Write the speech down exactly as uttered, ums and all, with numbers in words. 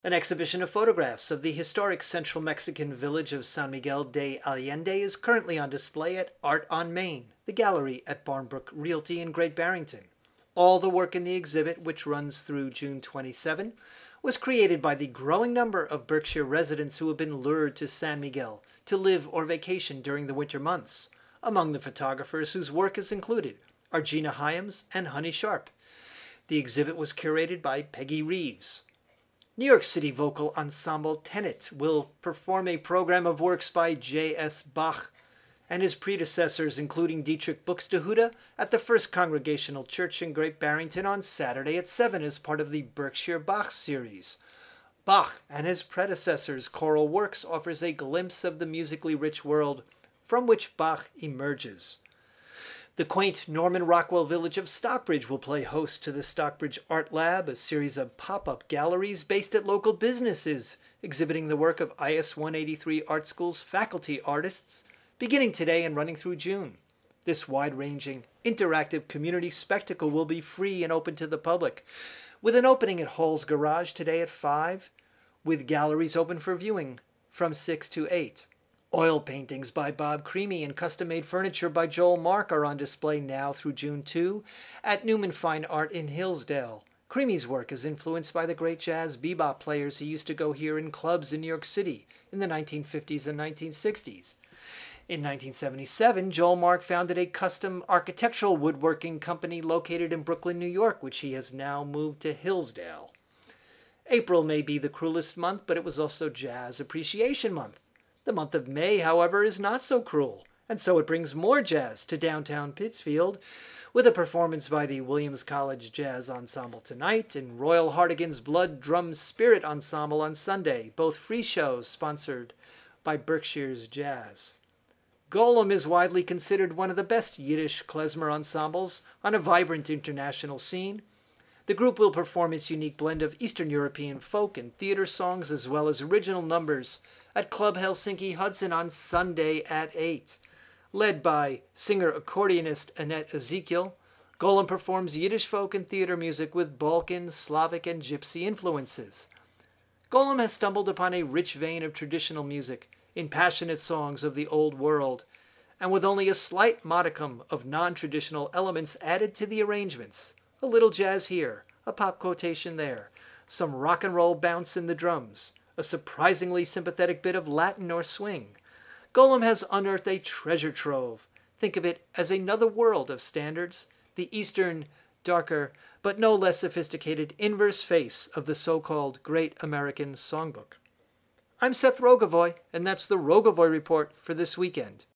An exhibition of photographs of the historic central Mexican village of San Miguel de Allende is currently on display at Art on Main, the gallery at Barnbrook Realty in Great Barrington. All the work in the exhibit, which runs through June twenty-seventh, was created by the growing number of Berkshire residents who have been lured to San Miguel to live or vacation during the winter months. Among the photographers whose work is included are Gina Hyams and Honey Sharp. The exhibit was curated by Peggy Reeves. New York City vocal ensemble Tenet will perform a program of works by J S Bach and his predecessors, including Dietrich Buxtehude, at the First Congregational Church in Great Barrington on Saturday at seven as part of the Berkshire Bach series. Bach and his predecessors' choral works offers a glimpse of the musically rich world from which Bach emerges. The quaint Norman Rockwell village of Stockbridge will play host to the Stockbridge Art Lab, a series of pop-up galleries based at local businesses, exhibiting the work of I S one eighty-three Art School's faculty artists, beginning today and running through June. This wide-ranging, interactive community spectacle will be free and open to the public, with an opening at Hall's Garage today at five, with galleries open for viewing from six to eight. Oil paintings by Bob Creamy and custom-made furniture by Joel Mark are on display now through June second at Newman Fine Art in Hillsdale. Creamy's work is influenced by the great jazz bebop players who used to go here in clubs in New York City in the nineteen fifties and nineteen sixties. In nineteen seventy-seven, Joel Mark founded a custom architectural woodworking company located in Brooklyn, New York, which he has now moved to Hillsdale. April may be the cruelest month, but it was also Jazz Appreciation Month. The month of May, however, is not so cruel, and so it brings more jazz to downtown Pittsfield, with a performance by the Williams College Jazz Ensemble tonight and Royal Hartigan's Blood Drum Spirit Ensemble on Sunday, both free shows sponsored by Berkshire's Jazz. Golem is widely considered one of the best Yiddish klezmer ensembles on a vibrant international scene. The group will perform its unique blend of Eastern European folk and theater songs as well as original numbers at Club Helsinki Hudson on Sunday at eight. Led by singer-accordionist Annette Ezekiel, Golem performs Yiddish folk and theater music with Balkan, Slavic, and Gypsy influences. Golem has stumbled upon a rich vein of traditional music in passionate songs of the old world, and with only a slight modicum of non-traditional elements added to the arrangements. A little jazz here, a pop quotation there, some rock and roll bounce in the drums, a surprisingly sympathetic bit of Latin or swing. Golem has unearthed a treasure trove. Think of it as another world of standards, the Eastern, darker, but no less sophisticated inverse face of the so-called Great American Songbook. I'm Seth Rogovoy, and that's the Rogovoy Report for this weekend.